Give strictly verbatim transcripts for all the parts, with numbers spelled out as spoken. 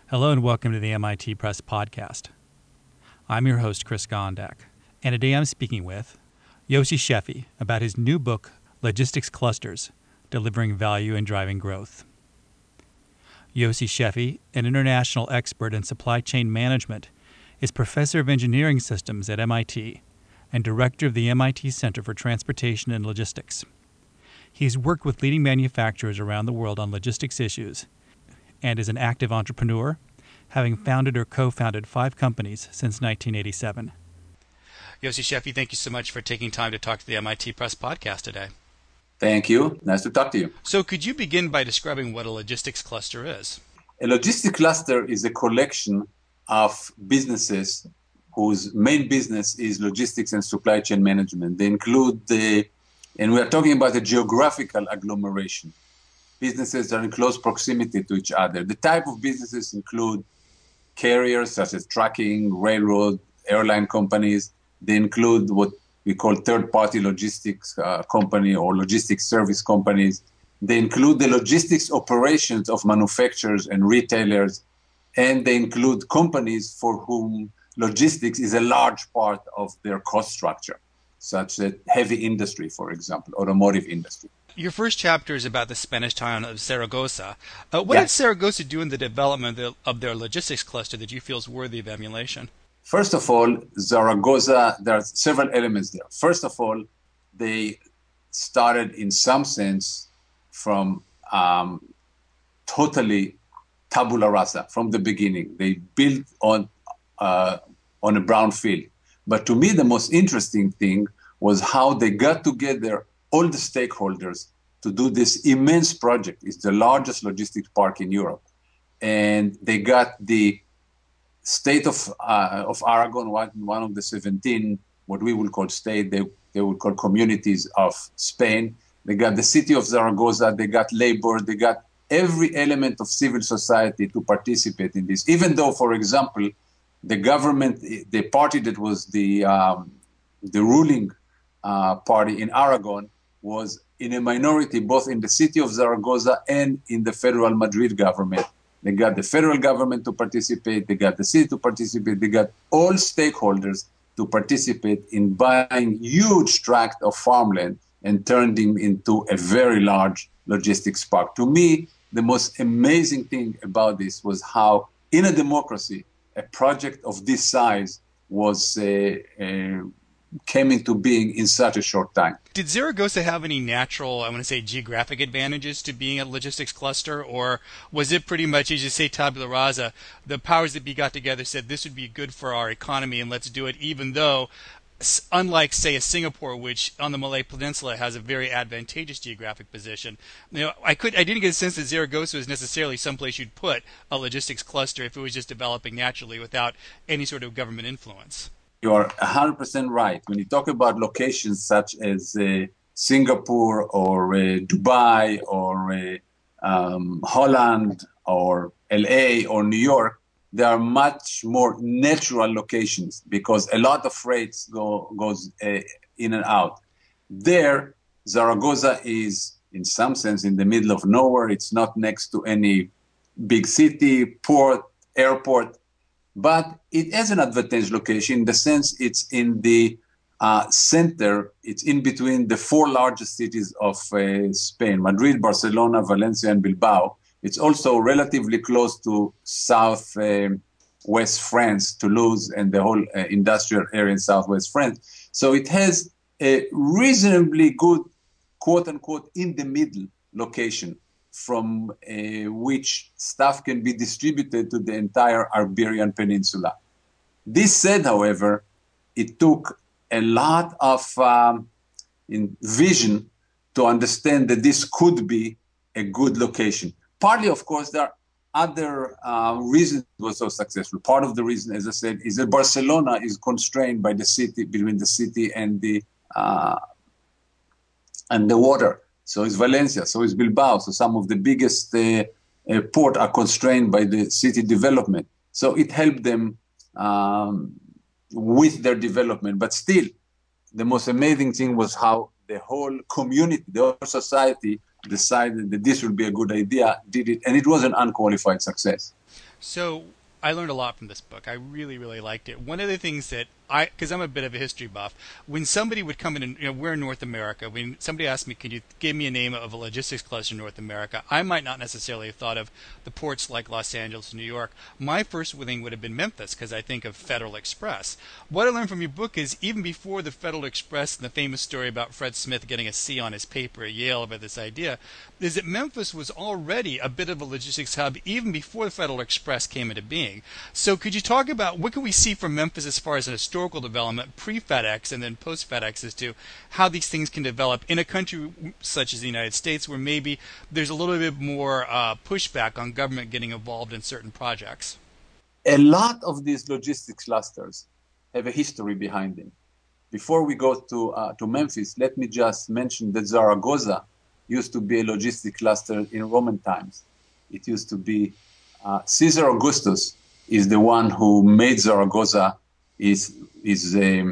Hello and welcome to the M I T Press Podcast. I'm your host, Chris Gondak, and today I'm speaking with Yossi Sheffi about his new book, Logistics Clusters, Delivering Value and Driving Growth. Yossi Sheffi, an international expert in supply chain management, is professor of engineering systems at M I T and director of the M I T Center for Transportation and Logistics. He's worked with leading manufacturers around the world on logistics issues and is an active entrepreneur, having founded or co-founded five companies since nineteen eighty-seven. Yossi Sheffi, thank you so much for taking time to talk to the M I T Press Podcast today. Thank you. Nice to talk to you. So could you begin by describing what a logistics cluster is? A logistics cluster is a collection of businesses whose main business is logistics and supply chain management. They include the, and we are talking about a geographical agglomeration. Businesses are in close proximity to each other. The type of businesses include carriers such as trucking, railroad, airline companies. They include what we call third-party logistics uh, company or logistics service companies. They include the logistics operations of manufacturers and retailers, and they include companies for whom logistics is a large part of their cost structure, such as heavy industry, for example, automotive industry. Your first chapter is about the Spanish town of Zaragoza. Uh, what yeah. did Zaragoza do in the development of their logistics cluster that you feel is worthy of emulation? First of all, Zaragoza, there are several elements there. First of all, they started in some sense from um, totally tabula rasa from the beginning. They built on uh, on a brown field. But to me, the most interesting thing was how they got together all the stakeholders to do this immense project. It's the largest logistics park in Europe. And they got the state of uh, of Aragon, one, one of the seventeen, what we would call state, they, they would call communities of Spain. They got the city of Zaragoza, they got labor, they got every element of civil society to participate in this. Even though, for example, the government, the party that was the, um, the ruling uh, party in Aragon, was in a minority both in the city of Zaragoza and in the federal Madrid government. They got the federal government to participate, they got the city to participate, they got all stakeholders to participate in buying huge tract of farmland and turning them into a very large logistics park. To me, the most amazing thing about this was how, in a democracy, a project of this size was uh, uh, came into being in such a short time. Did Zaragoza have any natural, I want to say, geographic advantages to being a logistics cluster, or was it pretty much, as you say, tabula rasa, the powers that be got together said this would be good for our economy and let's do it, even though, unlike, say, a Singapore, which on the Malay Peninsula has a very advantageous geographic position, you know, I could, I didn't get a sense that Zaragoza was necessarily someplace you'd put a logistics cluster if it was just developing naturally without any sort of government influence. You are one hundred percent right. When you talk about locations such as uh, Singapore or uh, Dubai or uh, um, Holland or L A or New York, they are much more natural locations because a lot of freights go goes uh, in and out. There, Zaragoza is, in some sense, in the middle of nowhere. It's not next to any big city, port, airport. But it has an advantage location in the sense it's in the uh, center, it's in between the four largest cities of uh, Spain, Madrid, Barcelona, Valencia, and Bilbao. It's also relatively close to south uh, west France, Toulouse, and the whole uh, industrial area in southwest France. So it has a reasonably good, quote-unquote, in-the-middle location from uh, which stuff can be distributed to the entire Iberian Peninsula. This said, however, it took a lot of um, in vision to understand that this could be a good location. Partly, of course, there are other uh, reasons it was so successful. Part of the reason, as I said, is that Barcelona is constrained by the city, between the city and the uh, and the water. So is Valencia, so is Bilbao. So some of the biggest uh, uh, ports are constrained by the city development. So it helped them um, with their development. But still, the most amazing thing was how the whole community, the whole society decided that this would be a good idea, did it, and it was an unqualified success. So I learned a lot from this book. I really, really liked it. One of the things that I, because I'm a bit of a history buff, when somebody would come in, and you know, we're in North America. When somebody asked me, "Can you give me a name of a logistics cluster in North America?" I might not necessarily have thought of the ports like Los Angeles, New York. My first thing would have been Memphis, because I think of Federal Express. What I learned from your book is even before the Federal Express and the famous story about Fred Smith getting a C on his paper at Yale about this idea, is that Memphis was already a bit of a logistics hub even before the Federal Express came into being. So could you talk about what can we see from Memphis as far as an historical development pre-FedEx and then post-FedEx as to how these things can develop in a country such as the United States where maybe there's a little bit more uh, pushback on government getting involved in certain projects? A lot of these logistics clusters have a history behind them. Before we go to, uh, to Memphis, let me just mention that Zaragoza used to be a logistic cluster in Roman times. It used to be uh, Caesar Augustus is the one who made Zaragoza is is a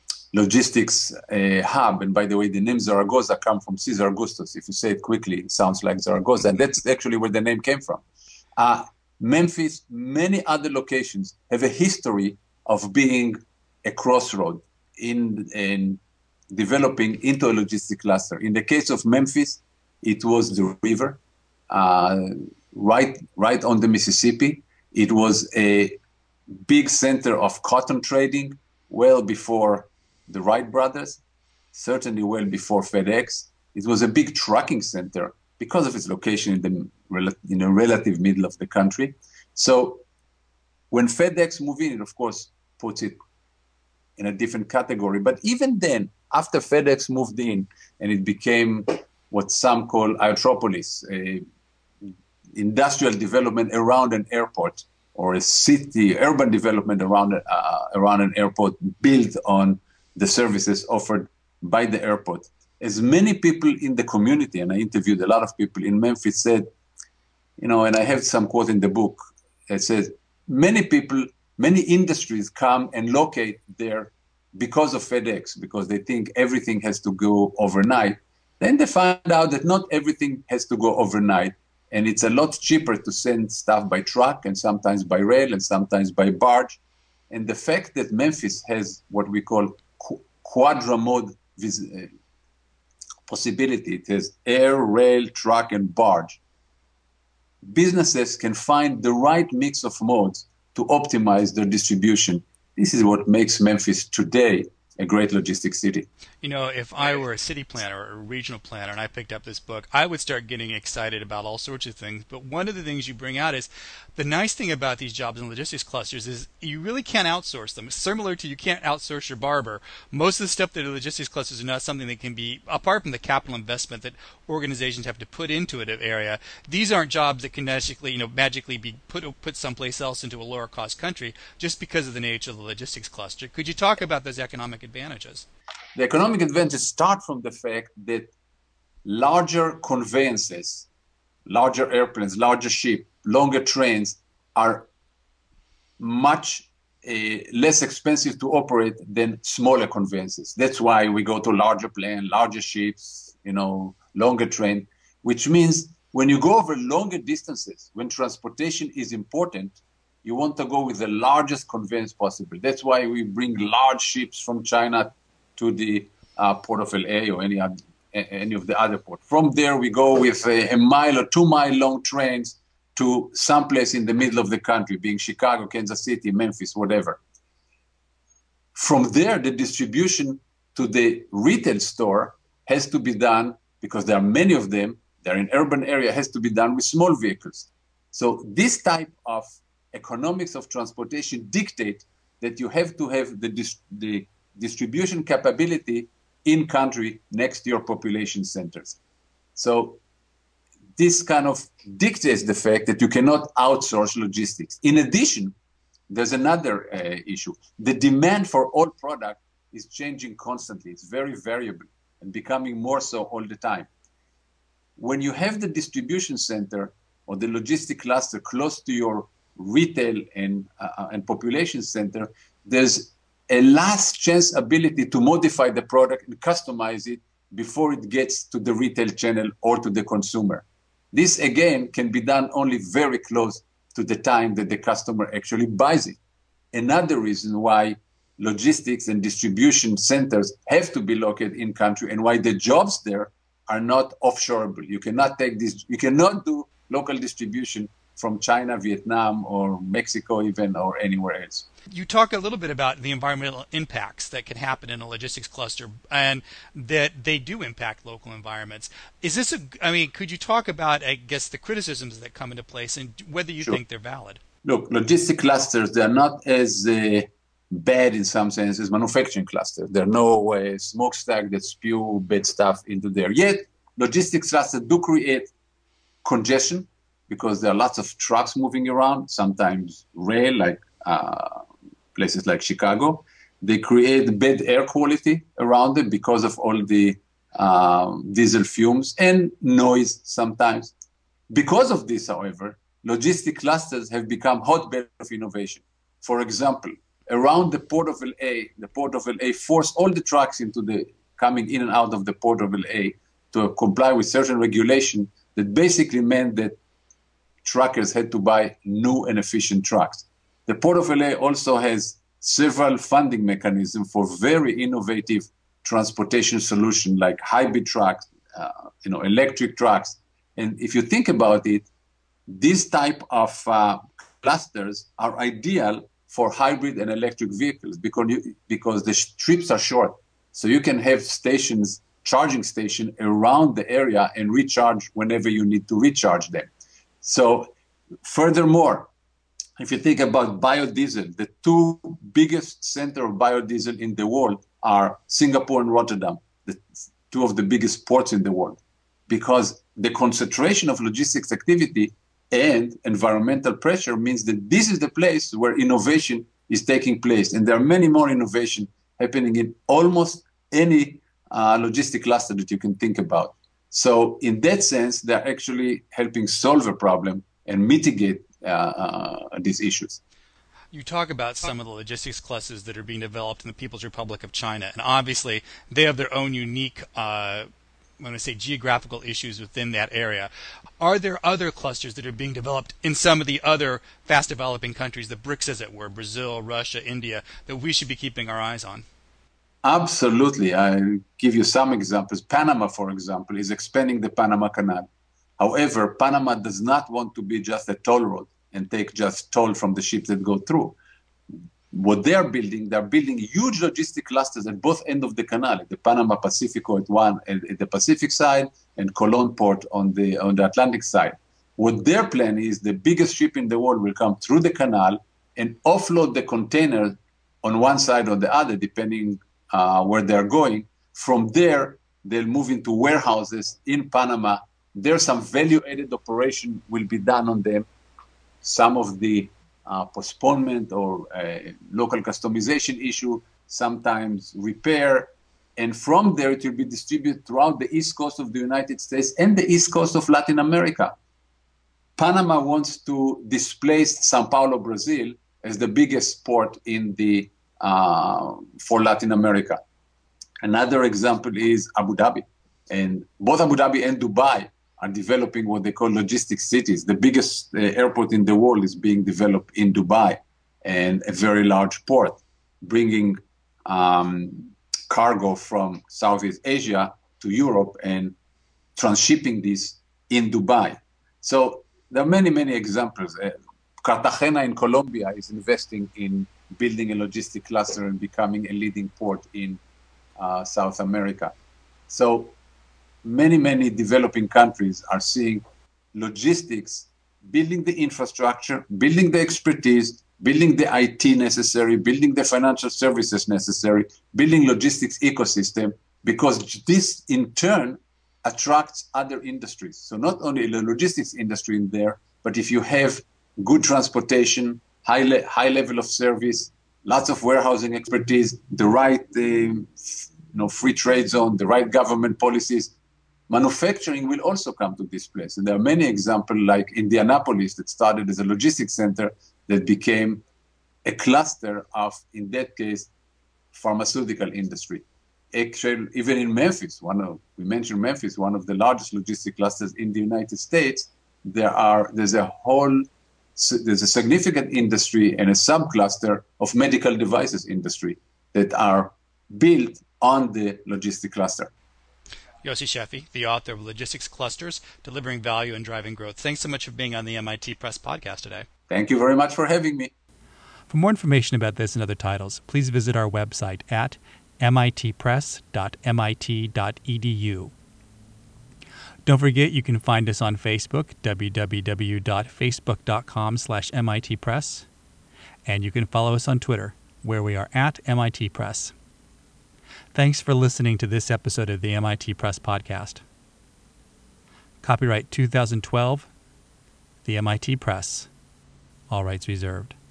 logistics uh, hub. And by the way, the name Zaragoza comes from Caesar Augustus. If you say it quickly, it sounds like Zaragoza. And that's actually where the name came from. Uh, Memphis, many other locations have a history of being a crossroad in, in developing into a logistic cluster. In the case of Memphis, it was the river, uh, right, right on the Mississippi. It was a big center of cotton trading well before the Wright brothers, certainly well before FedEx. It was a big trucking center because of its location in the in the relative middle of the country. So when FedEx moved in, it of course puts it in a different category. But even then, after FedEx moved in and it became what some call Iotropolis, a industrial development around an airport, or a city, urban development around, uh, around an airport built on the services offered by the airport. As many people in the community, and I interviewed a lot of people in Memphis, said, you know, and I have some quote in the book, it says, many people, many industries come and locate there because of FedEx, because they think everything has to go overnight. Then they find out that not everything has to go overnight. And it's a lot cheaper to send stuff by truck and sometimes by rail and sometimes by barge. And the fact that Memphis has what we call qu- quadra-mode vis- uh, possibility, it has air, rail, truck, and barge. Businesses can find the right mix of modes to optimize their distribution. This is what makes Memphis today a great logistics city. You know, if I were a city planner or a regional planner and I picked up this book, I would start getting excited about all sorts of things. But one of the things you bring out is the nice thing about these jobs in logistics clusters is you really can't outsource them. It's similar to you can't outsource your barber. Most of the stuff that are logistics clusters are not something that can be, apart from the capital investment that organizations have to put into an area, these aren't jobs that can magically, you know, magically be put put someplace else into a lower cost country just because of the nature of the logistics cluster. Could you talk about those economic advantages? The economic advantages start from the fact that larger conveyances, larger airplanes, larger ships, longer trains are much uh, less expensive to operate than smaller conveyances. That's why we go to larger plane, larger ships, you know, longer train, which means when you go over longer distances, when transportation is important, you want to go with the largest conveyance possible. That's why we bring large ships from China to the uh, port of L A or any, any of the other ports. From there, we go with a, a mile or two mile long trains to someplace in the middle of the country, being Chicago, Kansas City, Memphis, whatever. From there, the distribution to the retail store has to be done, because there are many of them, they're in urban area, has to be done with small vehicles. So this type of economics of transportation dictate that you have to have the, dis- the distribution capability in country next to your population centers. So this kind of dictates the fact that you cannot outsource logistics. In addition, there's another uh, issue. The demand for all product is changing constantly. It's very variable and becoming more so all the time. When you have the distribution center or the logistic cluster close to your retail and, uh, and population center, there's a last chance ability to modify the product and customize it before it gets to the retail channel or to the consumer. This, again, can be done only very close to the time that the customer actually buys it. Another reason why logistics and distribution centers have to be located in country and why the jobs there are not offshoreable. You cannot take this, you cannot do local distribution from China, Vietnam, or Mexico even, or anywhere else. You talk a little bit about the environmental impacts that can happen in a logistics cluster and that they do impact local environments. Is this a, I mean, could you talk about, I guess, the criticisms that come into place and whether you Sure. think they're valid? Look, logistic clusters, they're not as uh, bad in some sense as manufacturing clusters. There are no uh, smokestack that spew bad stuff into there. Yet, logistics clusters do create congestion because there are lots of trucks moving around, sometimes rail, like uh, places like Chicago. They create bad air quality around it because of all the um, diesel fumes and noise sometimes. Because of this, however, logistic clusters have become hotbed of innovation. For example, around the port of L A, the port of L A forced all the trucks into the coming in and out of the port of L A to comply with certain regulation that basically meant that truckers had to buy new and efficient trucks. The port of L A also has several funding mechanisms for very innovative transportation solutions like hybrid trucks, uh, you know, electric trucks. And if you think about it, these type of uh, clusters are ideal for hybrid and electric vehicles because you, because the trips are short. So you can have stations, charging station around the area and recharge whenever you need to recharge them. So furthermore, if you think about biodiesel, the two biggest center of biodiesel in the world are Singapore and Rotterdam, the two of the biggest ports in the world, because the concentration of logistics activity and environmental pressure means that this is the place where innovation is taking place. And there are many more innovation happening in almost any uh, logistic cluster that you can think about. So in that sense, they're actually helping solve a problem and mitigate uh, uh, these issues. You talk about some of the logistics clusters that are being developed in the People's Republic of China, and obviously they have their own unique, uh, when I say geographical issues within that area. Are there other clusters that are being developed in some of the other fast-developing countries, the BRICS as it were, Brazil, Russia, India, that we should be keeping our eyes on? Absolutely. I'll give you some examples. Panama, for example, is expanding the Panama Canal. However, Panama does not want to be just a toll road and take just toll from the ships that go through. What they're building, they're building huge logistic clusters at both ends of the canal, at the Panama Pacifico at one, at, at the Pacific side, and Colón port on the on the Atlantic side. What their plan is, the biggest ship in the world will come through the canal and offload the container on one side or the other, depending uh, where they're going. From there, they'll move into warehouses in Panama. There's some value-added operation will be done on them. Some of the uh, postponement or uh, local customization issue, sometimes repair. And from there, it will be distributed throughout the east coast of the United States and the east coast of Latin America. Panama wants to displace Sao Paulo, Brazil, as the biggest port in the uh, for Latin America. Another example is Abu Dhabi. And both Abu Dhabi and Dubai are developing what they call logistics cities. The biggest uh, airport in the world is being developed in Dubai, and a very large port, bringing um, cargo from Southeast Asia to Europe and transshipping this in Dubai. So there are many, many examples. Uh, Cartagena in Colombia is investing in building a logistic cluster and becoming a leading port in uh, South America. So many, many developing countries are seeing logistics, building the infrastructure, building the expertise, building the I T necessary, building the financial services necessary, building logistics ecosystem, because this in turn attracts other industries. So not only the logistics industry in there, but if you have good transportation, high, le- high level of service, lots of warehousing expertise, the right uh, you know, free trade zone, the right government policies, manufacturing will also come to this place. And there are many examples like Indianapolis that started as a logistics center that became a cluster of, in that case, pharmaceutical industry. Actually, even in Memphis, one of, we mentioned Memphis, one of the largest logistic clusters in the United States, there are there's a whole so there's a significant industry and a subcluster of medical devices industry that are built on the logistic cluster. Yossi Sheffi, the author of Logistics Clusters, Delivering Value and Driving Growth. Thanks so much for being on the M I T Press podcast today. Thank you very much for having me. For more information about this and other titles, please visit our website at mit press dot m i t dot e d u. Don't forget you can find us on Facebook, w w w dot facebook dot com slash M I T Press, and you can follow us on Twitter, where we are at M I T Press. Thanks for listening to this episode of the M I T Press podcast. Copyright two thousand twelve, the M I T Press. All rights reserved.